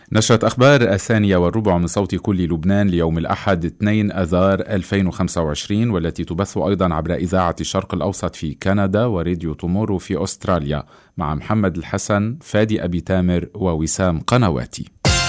نشرة أخبار 2:15 من صوت كل لبنان ليوم الأحد 2 آذار 2025، والتي تبث أيضا عبر إذاعة الشرق الأوسط في كندا وراديو تومورو في أستراليا، مع محمد الحسن، فادي أبي تامر ووسام قنواتي.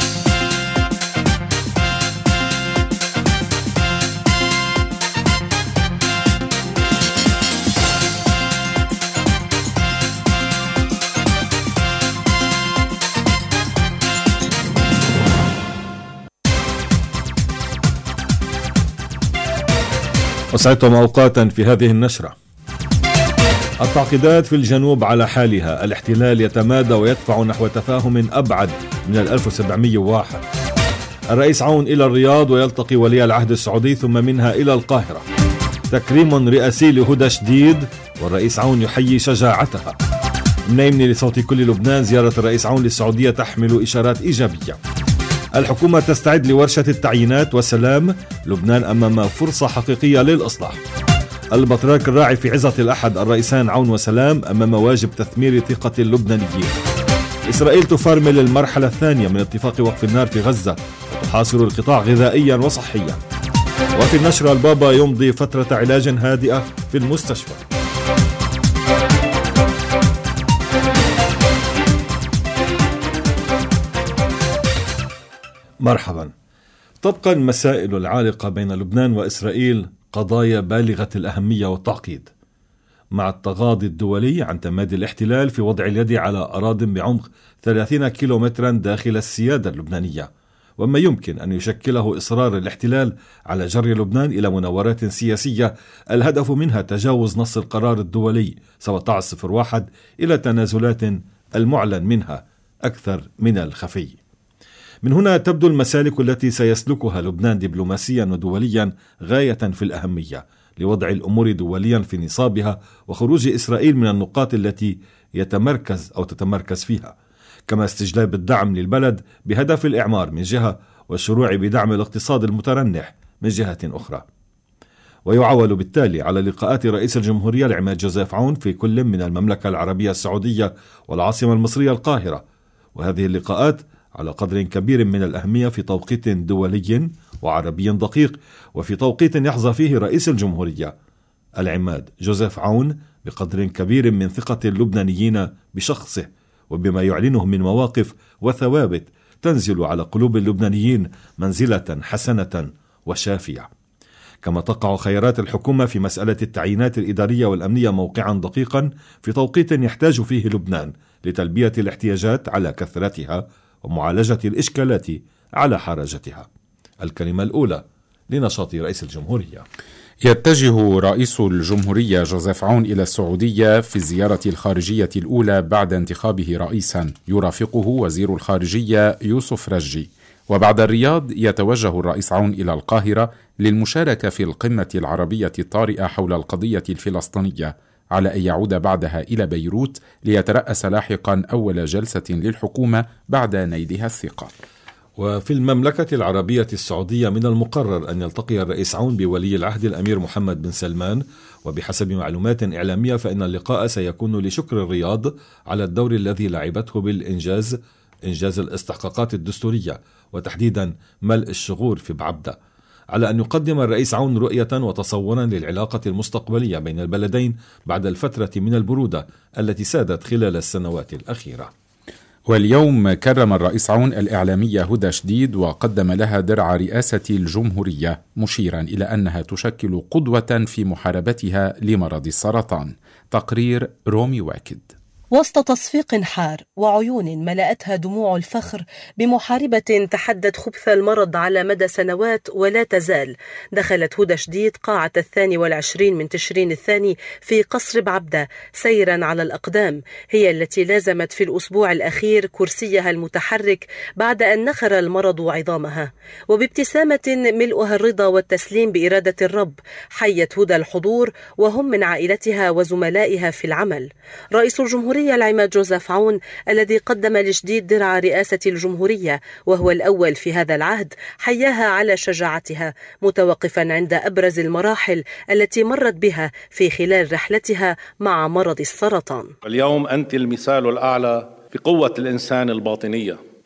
أسعدتم أوقاتا في هذه النشرة. التعقيدات في الجنوب على حالها، الاحتلال يتمادى ويدفع نحو تفاهم أبعد من 1701. الرئيس عون إلى الرياض ويلتقي ولي العهد السعودي ثم منها إلى القاهرة. تكريم رئاسي لهدى شديد والرئيس عون يحيي شجاعتها. منيمني لصوت كل لبنان، زيارة الرئيس عون للسعودية تحمل إشارات إيجابية. الحكومة تستعد لورشة التعيينات وسلام، لبنان أمام فرصة حقيقية للإصلاح. البطريرك الراعي في عظة الأحد، الرئيسان عون وسلام أمام واجب تثمير ثقة اللبنانيين. إسرائيل تفرمل المرحلة الثانية من اتفاق وقف النار في غزة وتحاصر القطاع غذائيا وصحيا. وفي النشرة، البابا يمضي فترة علاج هادئة في المستشفى. مرحبا. تبقى المسائل العالقة بين لبنان وإسرائيل قضايا بالغة الأهمية والتعقيد، مع التغاضي الدولي عن تمادي الاحتلال في وضع اليد على أراضٍ بعمق 30 كيلومترا داخل السيادة اللبنانية، وما يمكن أن يشكله إصرار الاحتلال على جر لبنان إلى مناورات سياسية الهدف منها تجاوز نص القرار الدولي 1701 إلى تنازلات المعلن منها أكثر من الخفي. من هنا تبدو المسالك التي سيسلكها لبنان دبلوماسيا ودوليا غاية في الأهمية لوضع الأمور دوليا في نصابها وخروج إسرائيل من النقاط التي تتمركز فيها، كما استجلاب الدعم للبلد بهدف الإعمار من جهة والشروع بدعم الاقتصاد المترنح من جهة أخرى. ويعول بالتالي على لقاءات رئيس الجمهورية العماد جوزيف عون في كل من المملكة العربية السعودية والعاصمة المصرية القاهرة، وهذه اللقاءات على قدر كبير من الأهمية في توقيت دولي وعربي دقيق، وفي توقيت يحظى فيه رئيس الجمهورية العماد جوزيف عون بقدر كبير من ثقة اللبنانيين بشخصه وبما يعلنه من مواقف وثوابت تنزل على قلوب اللبنانيين منزلة حسنة وشافية. كما تقع خيارات الحكومة في مسألة التعيينات الإدارية والأمنية موقعا دقيقا في توقيت يحتاج فيه لبنان لتلبية الاحتياجات على كثرتها ومعالجة الإشكالات على حرجتها. الكلمة الأولى لنشاط رئيس الجمهورية. يتجه رئيس الجمهورية جوزيف عون إلى السعودية في الزيارة الخارجية الأولى بعد انتخابه رئيسا، يرافقه وزير الخارجية يوسف رجي. وبعد الرياض يتوجه الرئيس عون إلى القاهرة للمشاركة في القمة العربية الطارئة حول القضية الفلسطينية، على أن يعود بعدها إلى بيروت ليترأس لاحقا أول جلسة للحكومة بعد نيلها الثقة. وفي المملكة العربية السعودية من المقرر أن يلتقي الرئيس عون بولي العهد الأمير محمد بن سلمان، وبحسب معلومات إعلامية فإن اللقاء سيكون لشكر الرياض على الدور الذي لعبته إنجاز الاستحقاقات الدستورية، وتحديدا ملء الشغور في بعبدة، على أن يقدم الرئيس عون رؤية وتصورا للعلاقة المستقبلية بين البلدين بعد الفترة من البرودة التي سادت خلال السنوات الأخيرة. واليوم كرم الرئيس عون الإعلامية هدى شديد وقدم لها درع رئاسة الجمهورية، مشيرا إلى أنها تشكل قدوة في محاربتها لمرض السرطان. تقرير رومي واكد. وسط تصفيق حار وعيون ملأتها دموع الفخر بمحاربة تحدت خبث المرض على مدى سنوات ولا تزال، دخلت هدى شديد قاعة 22 من تشرين الثاني في قصر بعبدة سيرا على الأقدام. هي التي لازمت في الأسبوع الأخير كرسيها المتحرك بعد أن نخر المرض عظامها، وبابتسامة ملؤها الرضا والتسليم بإرادة الرب حيت هدى الحضور وهم من عائلتها وزملائها في العمل. رئيس الجمهورية العماد جوزيف عون الذي قدم لجديد درع رئاسة الجمهورية وهو الأول في هذا العهد حياها على شجاعتها، متوقفا عند أبرز المراحل التي مرت بها في خلال رحلتها مع مرض السرطان. اليوم أنت المثال الأعلى في قوة الإنسان الباطنية،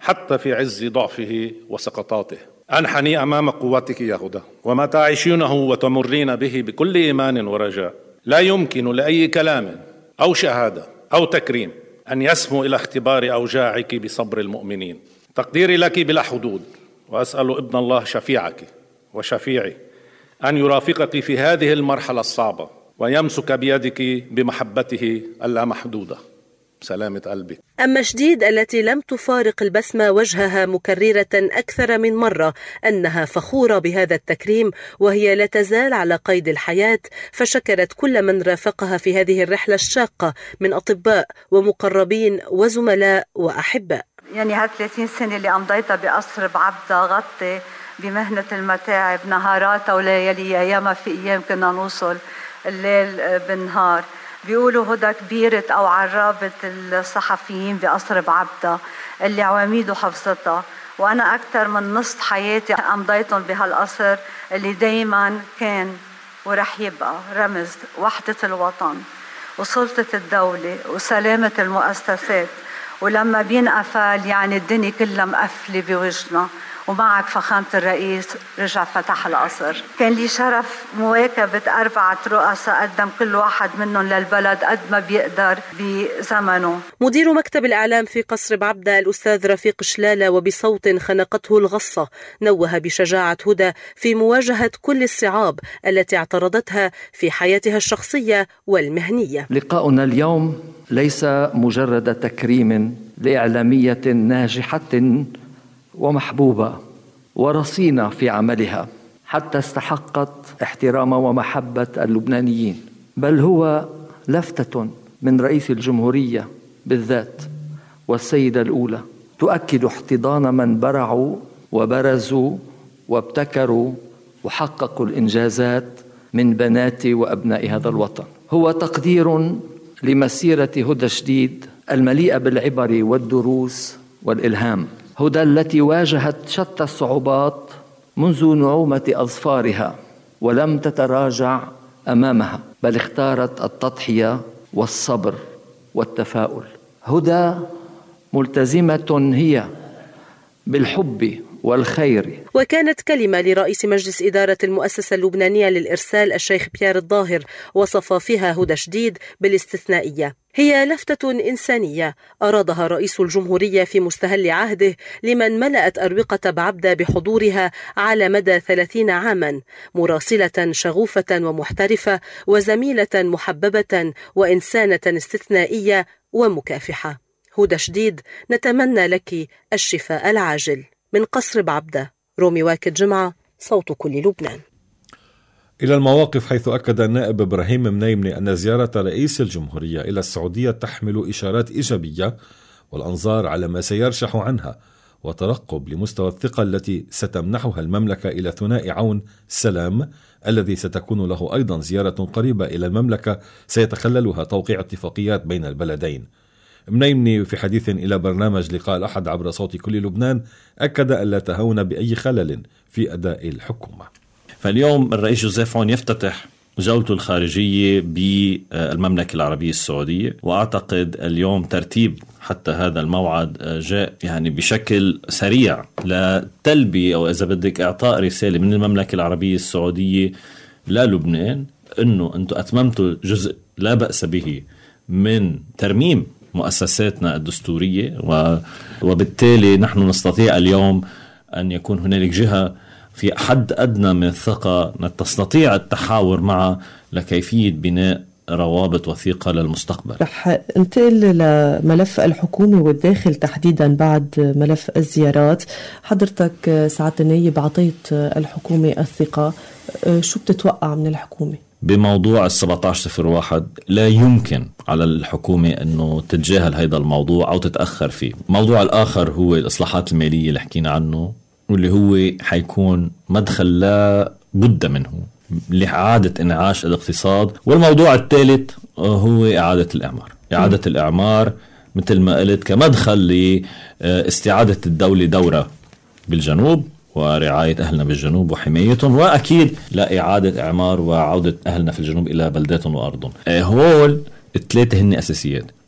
حتى في عز ضعفه وسقطاته. أنحني أمام قوتك يا هدى وما تعيشونه وتمرين به بكل إيمان ورجاء. لا يمكن لأي كلام أو شهادة أو تكريم أن يسمو إلى اختبار أوجاعك بصبر المؤمنين. تقديري لك بلا حدود، وأسأل ابن الله شفيعك وشفيعي أن يرافقك في هذه المرحلة الصعبة ويمسك بيدك بمحبته اللامحدودة. سلامة قلبي. أما شديد التي لم تفارق البسمة وجهها مكررة أكثر من مرة أنها فخورة بهذا التكريم وهي لا تزال على قيد الحياة، فشكرت كل من رافقها في هذه الرحلة الشاقة من أطباء ومقربين وزملاء وأحباء. يعني هال 30 سنة اللي قضيتها بقصر بعبدة غطي بمهنة المتاعب نهاراتها ولياليها، ياما في أيام كنا نوصل الليل بالنهار. بيقولوا هدى كبيرة أو عرابة الصحفيين بقصر بعبدة اللي عواميده حفظتها، وأنا أكثر من نص حياتي أمضيتهم بهالقصر اللي دايما كان ورح يبقى رمز وحدة الوطن وسلطة الدولة وسلامة المؤسسات. ولما بينقفل يعني الدنيا كلها مقفلة بوجهنا، ومعك فخامة الرئيس رجع فتح القصر. كان لي شرف مواكبة 4 رؤساء قدم كل واحد منهم للبلد قد ما بيقدر بزمنه. مدير مكتب الإعلام في قصر بعبدة الأستاذ رفيق شلالة وبصوت خنقته الغصة نوه بشجاعة هدى في مواجهة كل الصعاب التي اعترضتها في حياتها الشخصية والمهنية. لقاؤنا اليوم ليس مجرد تكريم لإعلامية ناجحة ومحبوبة ورصينة في عملها حتى استحقت احترام ومحبة اللبنانيين، بل هو لفتة من رئيس الجمهورية بالذات والسيدة الأولى تؤكد احتضان من برعوا وبرزوا وابتكروا وحققوا الإنجازات من بنات وأبناء هذا الوطن. هو تقدير لمسيرة هدى شديد المليئة بالعبر والدروس والإلهام. هدى التي واجهت شتى الصعوبات منذ نعومة أظفارها ولم تتراجع أمامها، بل اختارت التضحية والصبر والتفاؤل. هدى ملتزمة هي بالحب والخير. وكانت كلمة لرئيس مجلس إدارة المؤسسة اللبنانية للإرسال الشيخ بيير الظاهر وصف فيها هدى شديد بالاستثنائية. هي لفتة إنسانية أرادها رئيس الجمهورية في مستهل عهده لمن ملأت أروقة بعبدة بحضورها على مدى 30 عاما، مراسلة شغوفة ومحترفة وزميلة محببة وإنسانة استثنائية ومكافحة. هدى شديد، نتمنى لك الشفاء العاجل. من قصر بعبدة، رومي واكد جمعة، صوت كل لبنان. إلى المواقف، حيث أكد النائب إبراهيم منيمني أن زيارة رئيس الجمهورية إلى السعودية تحمل إشارات إيجابية والأنظار على ما سيرشح عنها وترقب لمستوى الثقة التي ستمنحها المملكة إلى ثنائي عون سلام الذي ستكون له أيضا زيارة قريبة إلى المملكة سيتخللها توقيع اتفاقيات بين البلدين. منيمني في حديث إلى برنامج لقاء الأحد عبر صوت كل لبنان أكد أن لا تهاون بأي خلل في أداء الحكومة. فاليوم الرئيس جوزيف عون يفتتح جولته الخارجية بالمملكة العربية السعودية، وأعتقد اليوم ترتيب حتى هذا الموعد جاء يعني بشكل سريع لتلبية أو إذا بدك إعطاء رسالة من المملكة العربية السعودية للبنان أنه أنتم أتممتوا جزء لا بأس به من ترميم مؤسساتنا الدستورية، وبالتالي نحن نستطيع اليوم أن يكون هنالك جهة في حد أدنى من الثقة تستطيع التحاور معها لكيفية بناء روابط وثيقة للمستقبل. رح انتقل لملف الحكومة والداخل تحديدا بعد ملف الزيارات. حضرتك سعادة النايب عطيت الحكومة الثقة، شو بتتوقع من الحكومة؟ بموضوع 1701 لا يمكن على الحكومة أنه تتجاهل هذا الموضوع أو تتأخر فيه. الموضوع الآخر هو الإصلاحات المالية اللي حكينا عنه، واللي هو حيكون مدخل لا بد منه لإعادة إنعاش الاقتصاد. والموضوع الثالث هو إعادة الإعمار. إعادة الإعمار مثل ما قلت كمدخل لاستعادة الدولة دورة بالجنوب ورعاية أهلنا بالجنوب وحمايتهم، وأكيد لا إعادة إعمار وعودة أهلنا في الجنوب إلى بلداتهم وأرضهم. هول الثلاثة هن أساسيات.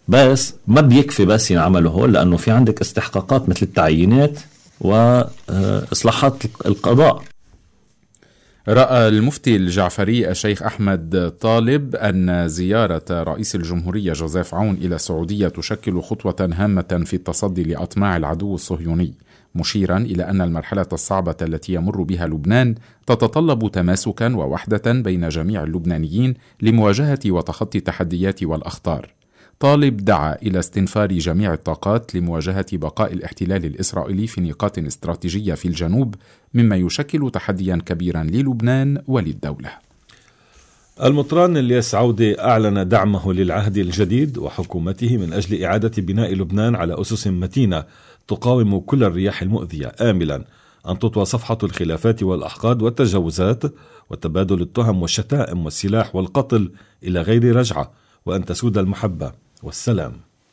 بس ما بيكفي بس ينعملوا هول، لأنه في عندك استحقاقات مثل التعيينات وإصلاحات القضاء. رأى المفتي الجعفري الشيخ أحمد طالب أن زيارة رئيس الجمهورية جوزيف عون إلى السعودية تشكل خطوة هامة في التصدي لأطماع العدو الصهيوني، مشيرا إلى أن المرحلة الصعبة التي يمر بها لبنان تتطلب تماسكا ووحدة بين جميع اللبنانيين لمواجهة وتخطي التحديات والأخطار. طالب دعا إلى استنفار جميع الطاقات لمواجهة بقاء الاحتلال الإسرائيلي في نقاط استراتيجية في الجنوب، مما يشكل تحديا كبيرا للبنان وللدولة. المطران الياس عودة أعلن دعمه للعهد الجديد وحكومته من أجل إعادة بناء لبنان على أسس متينة تقاوم كل الرياح المؤذية، آملا أن تطوى صفحة الخلافات والأحقاد والتجاوزات وتبادل التهم والشتائم والسلاح والقتل إلى غير رجعة، وأن تسود المحبة والسلام.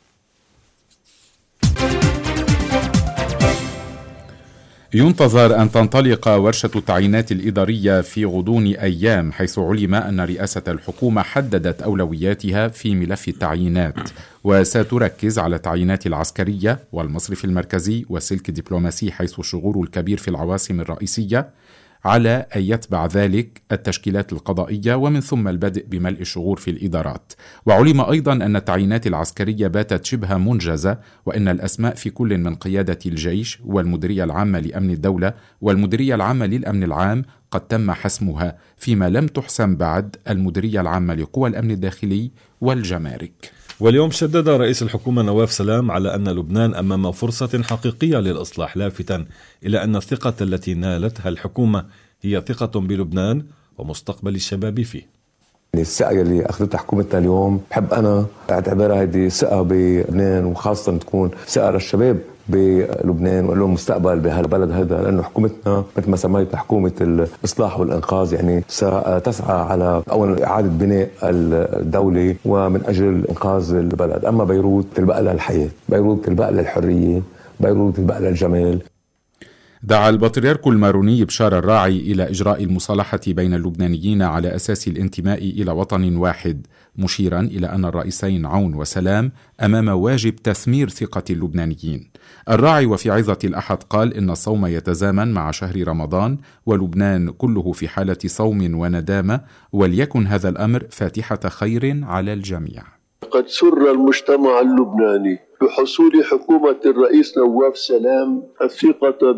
ينتظر أن تنطلق ورشة التعيينات الإدارية في غضون أيام، حيث علم أن رئاسة الحكومة حددت أولوياتها في ملف التعيينات، وستركز على التعيينات العسكرية والمصرف المركزي والسلك الدبلوماسي، حيث الشغور الكبير في العواصم الرئيسية، على أن يتبع ذلك التشكيلات القضائية، ومن ثم البدء بملء الشغور في الإدارات. وعلم أيضا أن التعيينات العسكرية باتت شبه منجزة، وأن الأسماء في كل من قيادة الجيش والمديرية العامة لأمن الدولة والمديرية العامة للأمن العام قد تم حسمها، فيما لم تحسم بعد المديرية العامة لقوى الأمن الداخلي والجمارك. واليوم شدد رئيس الحكومة نواف سلام على أن لبنان أمام فرصة حقيقية للإصلاح، لافتاً إلى أن الثقة التي نالتها الحكومة هي ثقة بلبنان ومستقبل الشباب فيه. الثقة اللي أخذتها حكومتنا اليوم بحب أنا أعتبرها هذه ثقة بلبنان، وخاصة تكون ثقة للشباب بلبنان ولهم مستقبل بهالبلد هذا، لأنه حكومتنا مثل ما سميتها حكومة الإصلاح والإنقاذ، يعني ستسعى على أولا إعادة بناء الدولة ومن أجل إنقاذ البلد. أما بيروت تلبق لها الحياة، بيروت تلبق لها الحرية، بيروت تلبق لها الجمال. دعا البطريرك الماروني بشار الراعي إلى إجراء المصالحة بين اللبنانيين على أساس الانتماء إلى وطن واحد، مشيرا إلى أن الرئيسين عون وسلام أمام واجب تثمير ثقة اللبنانيين. الراعي وفي عظة الأحد قال إن الصوم يتزامن مع شهر رمضان، ولبنان كله في حالة صوم وندامة، وليكن هذا الأمر فاتحة خير على الجميع. قد سر المجتمع اللبناني بحصول حكومة الرئيس نواف سلام الثقة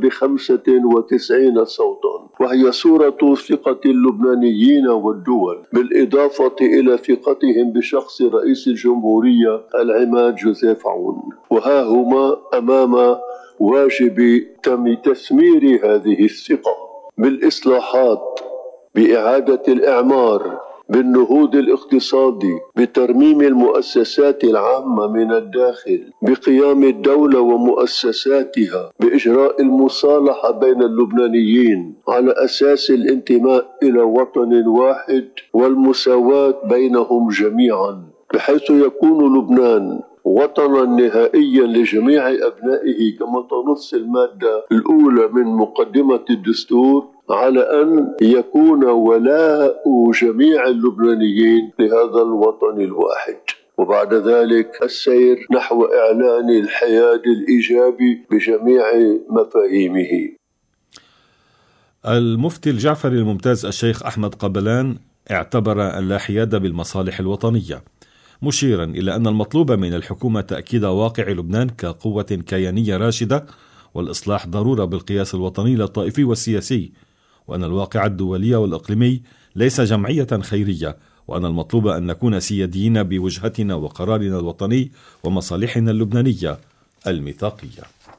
ب95 صوتا، وهي صورة ثقة اللبنانيين والدول، بالإضافة إلى ثقتهم بشخص رئيس الجمهورية العماد جوزيف عون. وها هما أمام واجب تثمير هذه الثقة بالإصلاحات، بإعادة الإعمار، بالنهوض الاقتصادي، بترميم المؤسسات العامة من الداخل، بقيام الدولة ومؤسساتها بإجراء المصالحة بين اللبنانيين على أساس الانتماء إلى وطن واحد والمساواة بينهم جميعا، بحيث يكون لبنان وطنا نهائيا لجميع أبنائه كما تنص المادة الأولى من مقدمة الدستور، على أن يكون ولاء جميع اللبنانيين لهذا الوطن الواحد، وبعد ذلك السير نحو إعلان الحياد الإيجابي بجميع مفاهيمه. المفتي الجعفري الممتاز الشيخ أحمد قبلان اعتبر أن لا حياد بالمصالح الوطنية، مشيرا إلى أن المطلوب من الحكومة تأكيد واقع لبنان كقوة كيانية راشدة، والإصلاح ضرورة بالقياس الوطني لا الطائفي والسياسي، وأن الواقع الدولي والإقليمي ليس جمعية خيرية، وأن المطلوب أن نكون سياديين بوجهتنا وقرارنا الوطني ومصالحنا اللبنانية الميثاقية.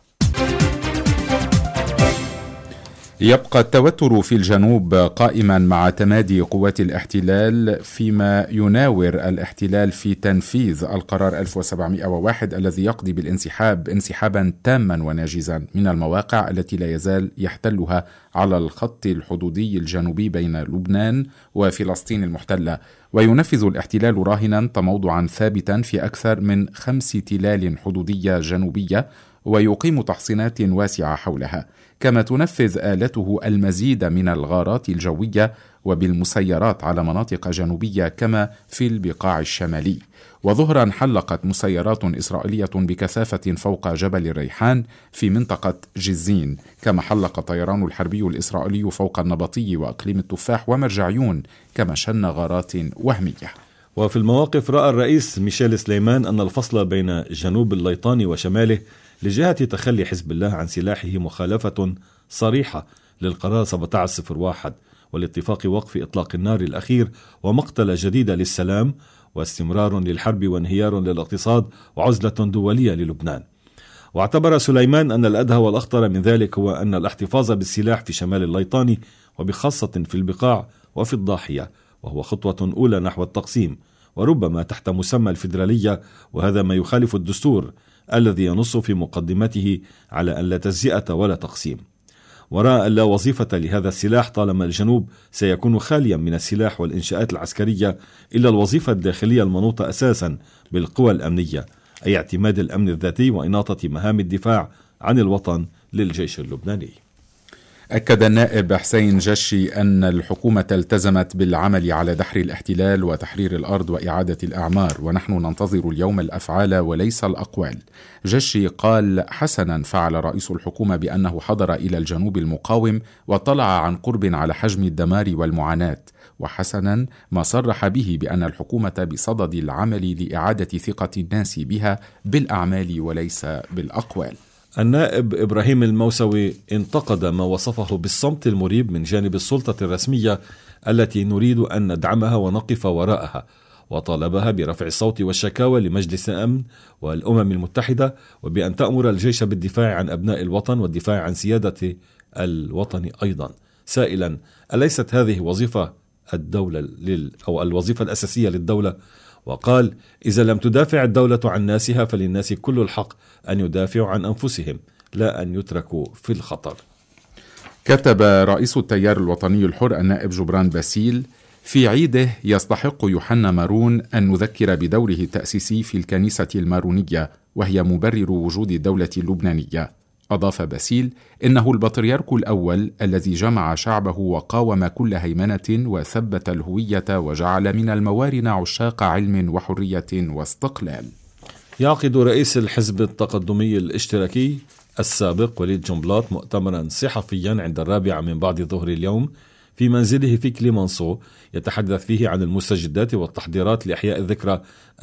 يبقى التوتر في الجنوب قائما مع تمادي قوات الاحتلال، فيما يناور الاحتلال في تنفيذ القرار 1701 الذي يقضي بالانسحاب انسحابا تاما وناجزا من المواقع التي لا يزال يحتلها على الخط الحدودي الجنوبي بين لبنان وفلسطين المحتلة. وينفذ الاحتلال راهنا تموضعا ثابتا في أكثر من 5 تلال حدودية جنوبية، ويقيم تحصينات واسعة حولها، كما تنفذ آلته المزيد من الغارات الجوية وبالمسيرات على مناطق جنوبية كما في البقاع الشمالي. وظهرا حلقت مسيرات إسرائيلية بكثافة فوق جبل الريحان في منطقة جزين، كما حلق الطيران الحربي الإسرائيلي فوق النبطي وأقليم التفاح ومرجعيون، كما شن غارات وهمية. وفي المواقف رأى الرئيس ميشيل سليمان أن الفصل بين جنوب الليطاني وشماله لجهة تخلي حزب الله عن سلاحه مخالفة صريحة للقرار 1701 والاتفاق وقف إطلاق النار الأخير ومقتلة جديدة للسلام واستمرار للحرب وانهيار للاقتصاد وعزلة دولية للبنان. واعتبر سليمان أن الأدهى والأخطر من ذلك هو أن الاحتفاظ بالسلاح في شمال الليطاني وبخاصة في البقاع وفي الضاحية، وهو خطوة أولى نحو التقسيم وربما تحت مسمى الفيدرالية، وهذا ما يخالف الدستور الذي ينص في مقدمته على أن لا تجزئة ولا تقسيم. ورأى أن لا وظيفة لهذا السلاح طالما الجنوب سيكون خاليا من السلاح والإنشاءات العسكرية إلا الوظيفة الداخلية المنوطة أساسا بالقوى الأمنية، أي اعتماد الأمن الذاتي وإناطة مهام الدفاع عن الوطن للجيش اللبناني. أكد النائب حسين جشي أن الحكومة التزمت بالعمل على دحر الاحتلال وتحرير الأرض وإعادة الأعمار، ونحن ننتظر اليوم الأفعال وليس الأقوال. جشي قال: حسنا فعل رئيس الحكومة بأنه حضر إلى الجنوب المقاوم واطلع عن قرب على حجم الدمار والمعاناة، وحسنا ما صرح به بأن الحكومة بصدد العمل لإعادة ثقة الناس بها بالأعمال وليس بالأقوال. النائب إبراهيم الموسوي انتقد ما وصفه بالصمت المريب من جانب السلطة الرسمية التي نريد أن ندعمها ونقف وراءها، وطالبها برفع الصوت والشكاوى لمجلس الأمن والأمم المتحدة وبأن تأمر الجيش بالدفاع عن أبناء الوطن والدفاع عن سيادة الوطن أيضا، سائلا: أليست هذه وظيفة الدولة أو الوظيفة الأساسية للدولة؟ وقال: إذا لم تدافع الدولة عن ناسها فللناس كل الحق أن يدافعوا عن أنفسهم لا أن يتركوا في الخطر. كتب رئيس التيار الوطني الحر النائب جبران باسيل: في عيده يستحق يوحنا مارون أن نذكر بدوره التأسيسي في الكنيسة المارونية وهي مبرر وجود الدولة اللبنانية. أضاف باسيل: إنه البطريرك الأول الذي جمع شعبه وقاوم كل هيمنة وثبت الهوية وجعل من الموارن عشاق علم وحرية واستقلال. يعقد رئيس الحزب التقدمي الاشتراكي السابق وليد جنبلاط مؤتمرا صحفيا عند 4 من بعد ظهر اليوم في منزله في كليمانسو، يتحدث فيه عن المستجدات والتحضيرات لإحياء الذكرى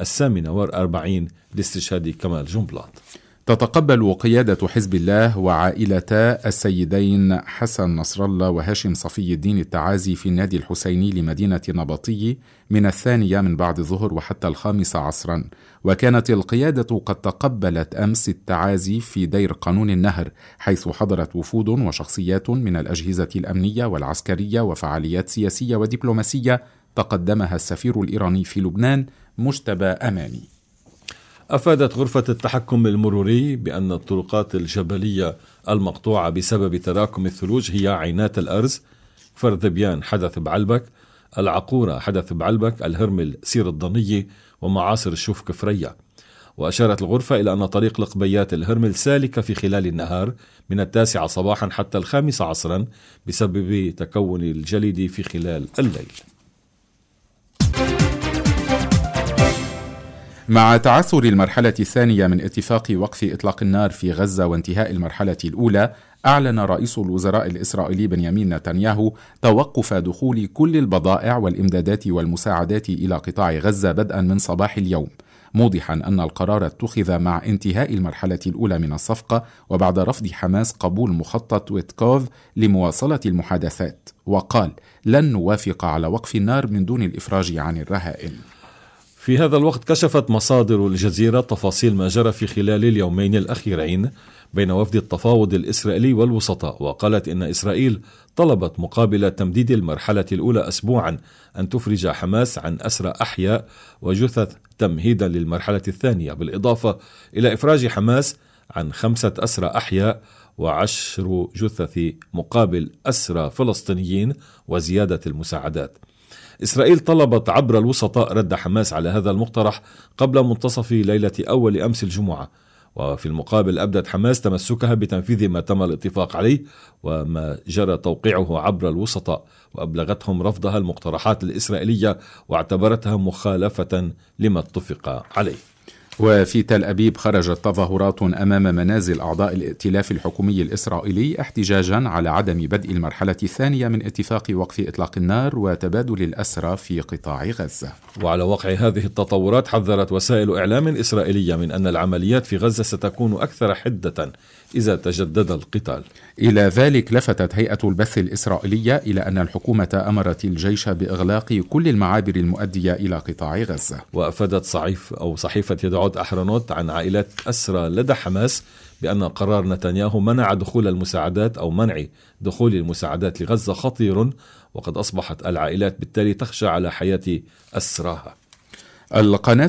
48 لاستشهاد كمال جنبلاط. تتقبل قيادة حزب الله وعائلتا السيدين حسن نصر الله وهاشم صفي الدين التعازي في النادي الحسيني لمدينة نبطي من 2 من بعد الظهر وحتى 5 عصرا. وكانت القيادة قد تقبلت أمس التعازي في دير قانون النهر، حيث حضرت وفود وشخصيات من الأجهزة الأمنية والعسكرية وفعاليات سياسية ودبلوماسية تقدمها السفير الإيراني في لبنان مجتبى أماني. أفادت غرفة التحكم المروري بأن الطرقات الجبلية المقطوعة بسبب تراكم الثلوج هي عينات الأرز، كفر ذبيان حدث بعلبك، العقورة حدث بعلبك، الهرمل سير الضنية، ومعاصر الشوف كفرية. وأشارت الغرفة إلى أن طريق لقبيات الهرمل سالكة في خلال النهار من 9 صباحا حتى 5 عصرا بسبب تكون الجليد في خلال الليل. مع تعثر المرحلة الثانية من اتفاق وقف إطلاق النار في غزة وانتهاء المرحلة الأولى، أعلن رئيس الوزراء الإسرائيلي بنيامين نتنياهو توقف دخول كل البضائع والإمدادات والمساعدات إلى قطاع غزة بدءا من صباح اليوم، موضحا أن القرار اتخذ مع انتهاء المرحلة الأولى من الصفقة وبعد رفض حماس قبول مخطط ويتكوف لمواصلة المحادثات. وقال: لن نوافق على وقف النار من دون الإفراج عن الرهائن. في هذا الوقت كشفت مصادر الجزيرة تفاصيل ما جرى في خلال اليومين الأخيرين بين وفد التفاوض الإسرائيلي والوسطاء، وقالت إن إسرائيل طلبت مقابل تمديد المرحلة الأولى أسبوعا أن تفرج حماس عن أسرى أحياء وجثث تمهيدا للمرحلة الثانية، بالإضافة إلى إفراج حماس عن 5 أسرى أحياء و10 جثث مقابل أسرى فلسطينيين وزيادة المساعدات. إسرائيل طلبت عبر الوسطاء رد حماس على هذا المقترح قبل منتصف ليلة أول أمس الجمعة، وفي المقابل أبدت حماس تمسكها بتنفيذ ما تم الاتفاق عليه وما جرى توقيعه عبر الوسطاء، وأبلغتهم رفضها المقترحات الإسرائيلية واعتبرتها مخالفة لما اتفق عليه. وفي تل أبيب خرجت تظاهرات أمام منازل أعضاء الائتلاف الحكومي الإسرائيلي احتجاجا على عدم بدء المرحلة الثانية من اتفاق وقف إطلاق النار وتبادل الأسرى في قطاع غزة. وعلى وقع هذه التطورات حذرت وسائل إعلام إسرائيلية من أن العمليات في غزة ستكون أكثر حدة إذا تجدد القتال. إلى ذلك لفتت هيئة البث الإسرائيلية إلى أن الحكومة أمرت الجيش بإغلاق كل المعابر المؤدية إلى قطاع غزة. وأفادت صحيفة يدعوت أحرنوت عن عائلات أسرى لدى حماس بأن قرار نتنياهو منع دخول المساعدات أو منع دخول المساعدات لغزة خطير، وقد أصبحت العائلات بالتالي تخشى على حياة أسراها. القناة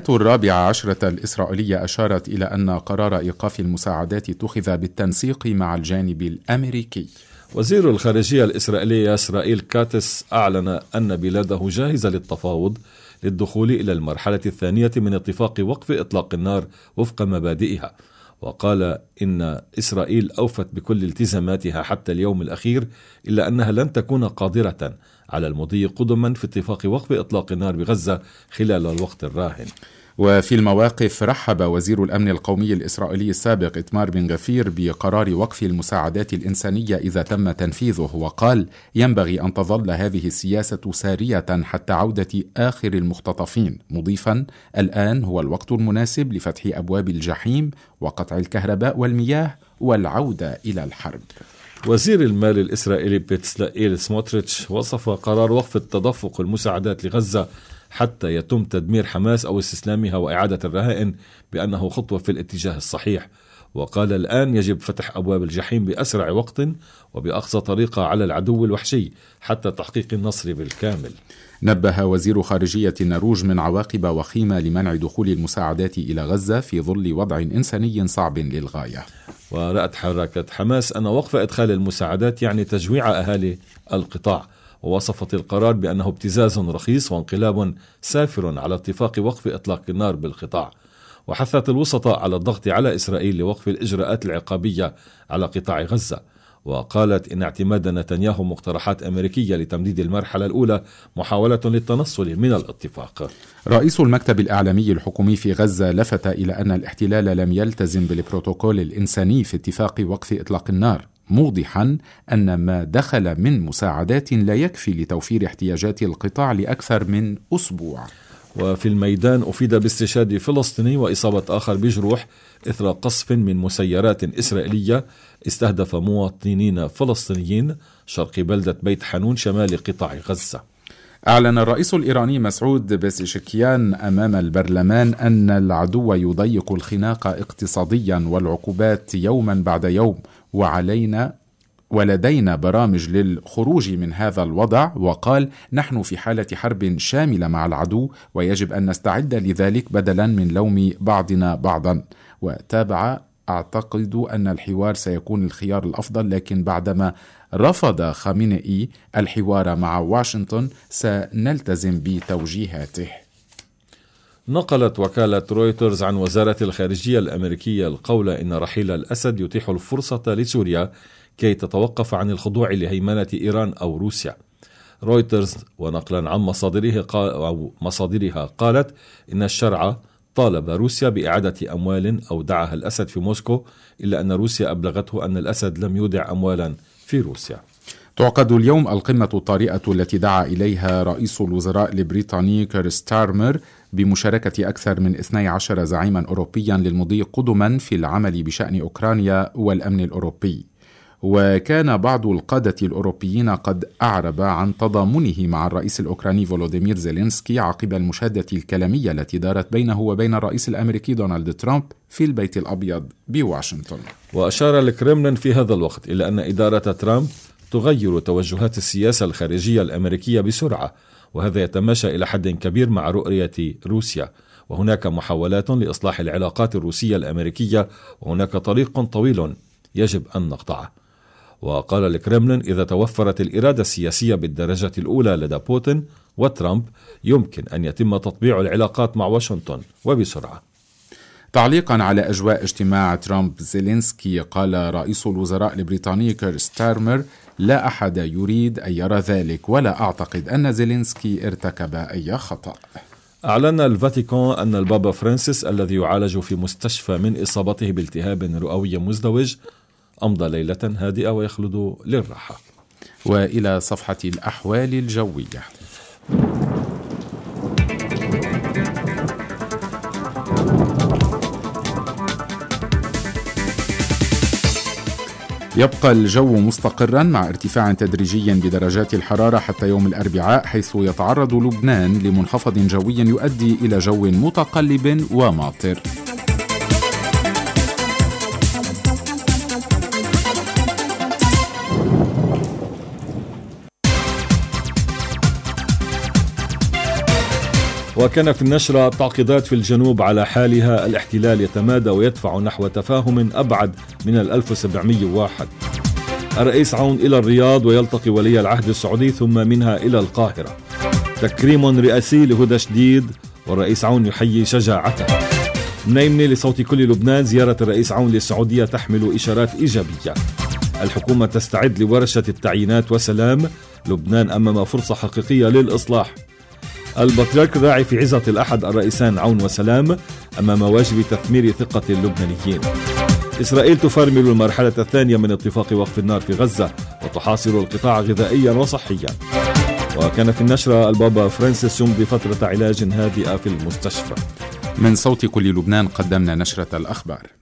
14 الإسرائيلية أشارت إلى أن قرار إيقاف المساعدات اتخذ بالتنسيق مع الجانب الأمريكي. وزير الخارجية الإسرائيلي إسرائيل كاتس أعلن أن بلاده جاهزة للتفاوض للدخول إلى المرحلة الثانية من اتفاق وقف إطلاق النار وفق مبادئها، وقال إن إسرائيل أوفت بكل التزاماتها حتى اليوم الأخير، إلا أنها لن تكون قادرة على المضي قدما في اتفاق وقف إطلاق النار بغزة خلال الوقت الراهن. وفي المواقف رحب وزير الأمن القومي الإسرائيلي السابق إتمار بن غفير بقرار وقف المساعدات الإنسانية إذا تم تنفيذه، وقال ينبغي أن تظل هذه السياسة سارية حتى عودة آخر المختطفين، مضيفا الآن هو الوقت المناسب لفتح أبواب الجحيم وقطع الكهرباء والمياه والعودة إلى الحرب. وزير المال الإسرائيلي بيتسلائيل سموتريتش وصف قرار وقف التدفق المساعدات لغزة حتى يتم تدمير حماس أو استسلامها وإعادة الرهائن بأنه خطوة في الاتجاه الصحيح، وقال الآن يجب فتح أبواب الجحيم بأسرع وقت وبأقصى طريقة على العدو الوحشي حتى تحقيق النصر بالكامل. نبه وزير خارجية النرويج من عواقب وخيمة لمنع دخول المساعدات إلى غزة في ظل وضع إنساني صعب للغاية. ورأت حركة حماس أن وقف إدخال المساعدات يعني تجويع أهالي القطاع، ووصفت القرار بأنه ابتزاز رخيص وانقلاب سافر على اتفاق وقف إطلاق النار بالقطاع، وحثت الوسطاء على الضغط على إسرائيل لوقف الإجراءات العقابية على قطاع غزة، وقالت إن اعتماد نتنياهو مقترحات أمريكية لتمديد المرحلة الأولى محاولة للتنصل من الاتفاق. رئيس المكتب الإعلامي الحكومي في غزة لفت إلى أن الاحتلال لم يلتزم بالبروتوكول الإنساني في اتفاق وقف إطلاق النار، موضحا أن ما دخل من مساعدات لا يكفي لتوفير احتياجات القطاع لأكثر من أسبوع. وفي الميدان أفيد باستشهاد فلسطيني وإصابة آخر بجروح إثر قصف من مسيرات إسرائيلية استهدف مواطنين فلسطينيين شرق بلدة بيت حانون شمال قطاع غزة. أعلن الرئيس الإيراني مسعود بيزشكيان أمام البرلمان أن العدو يضيق الخناق اقتصاديا والعقوبات يوما بعد يوم، ولدينا برامج للخروج من هذا الوضع، وقال نحن في حالة حرب شاملة مع العدو ويجب أن نستعد لذلك بدلا من لوم بعضنا بعضا. وتابع أعتقد أن الحوار سيكون الخيار الأفضل، لكن بعدما رفض خامنئي الحوار مع واشنطن سنلتزم بتوجيهاته. نقلت وكالة رويترز عن وزارة الخارجية الأمريكية القول إن رحيل الأسد يتيح الفرصة لسوريا كي تتوقف عن الخضوع لهيمنة إيران أو روسيا. رويترز ونقلا عن مصادرها قالت إن الشرع طالب روسيا بإعادة أموال أودعها الأسد في موسكو، إلا أن روسيا أبلغته أن الأسد لم يودع أموالا في روسيا. تعقد اليوم القمة الطارئة التي دعا إليها رئيس الوزراء البريطاني كير ستارمر بمشاركة أكثر من 12 زعيما أوروبيا للمضي قدما في العمل بشأن أوكرانيا والأمن الأوروبي. وكان بعض القادة الأوروبيين قد أعرب عن تضامنه مع الرئيس الأوكراني فولوديمير زيلينسكي عقب المشادة الكلامية التي دارت بينه وبين الرئيس الأمريكي دونالد ترامب في البيت الأبيض بواشنطن. وأشار الكرملين في هذا الوقت إلى أن إدارة ترامب تغير توجهات السياسة الخارجية الأمريكية بسرعة، وهذا يتماشى إلى حد كبير مع رؤية روسيا، وهناك محاولات لإصلاح العلاقات الروسية الأمريكية، وهناك طريق طويل يجب أن نقطعه. وقال الكرملين إذا توفرت الإرادة السياسية بالدرجة الأولى لدى بوتين وترامب يمكن أن يتم تطبيع العلاقات مع واشنطن وبسرعة. تعليقا على أجواء اجتماع ترامب زيلينسكي، قال رئيس الوزراء البريطاني كير ستارمر: لا أحد يريد أن يرى ذلك، ولا أعتقد أن زيلينسكي ارتكب أي خطأ. أعلن الفاتيكان أن البابا فرانسيس الذي يعالج في مستشفى من إصابته بالتهاب رئوي مزدوج أمضى ليلة هادئة ويخلد للراحة. وإلى صفحة الأحوال الجوية. يبقى الجو مستقرا مع ارتفاع تدريجي بدرجات الحرارة حتى يوم الأربعاء، حيث يتعرض لبنان لمنخفض جوي يؤدي إلى جو متقلب وماطر. وكان في النشرة: تعقيدات في الجنوب على حالها، الاحتلال يتمادى ويدفع نحو تفاهم أبعد من 1701. الرئيس عون إلى الرياض ويلتقي ولي العهد السعودي ثم منها إلى القاهرة. تكريم رئاسي لهدى شديد والرئيس عون يحيي شجاعته. منيمنة لصوت كل لبنان: زيارة الرئيس عون للسعودية تحمل إشارات إيجابية. الحكومة تستعد لورشة التعيينات وسلام، لبنان أمام فرصة حقيقية للإصلاح. البطريرك الراعي في عظة الأحد الرئيسان عون وسلام أمام واجب تثمير ثقة اللبنانيين. إسرائيل تفرمل المرحلة الثانية من اتفاق وقف النار في غزة وتحاصر القطاع غذائيا وصحيا. وكان في النشرة: البابا فرانسيس يمضي فترة علاج هادئة في المستشفى. من صوت كل لبنان قدمنا نشرة الأخبار.